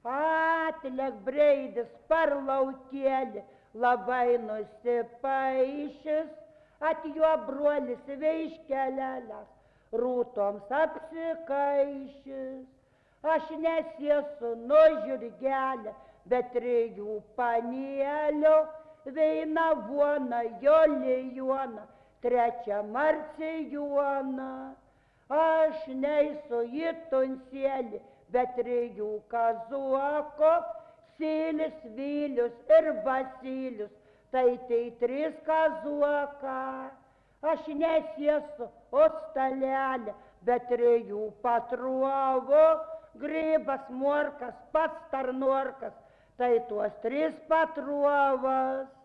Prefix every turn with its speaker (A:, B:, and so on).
A: Atlėk breidis parlaukėlį, labai nusipaišys, atjo brolis veiškelelės, rūtoms apsikaišys. Aš nesiesu nuo žirgelė, bet rėjų panėlio, veina vuona, jolijuona, trečia marcijuona. Aš neįsu į tunsėlį, bet rėjų kazuoko, Silis, Vilius ir Vasilius, tai tris kazuoka. Aš nesiesu ostalelė, bet rėjų patruovo, Grybas, Morkas, pats Tarnorkas, tai tuos tris patruovas.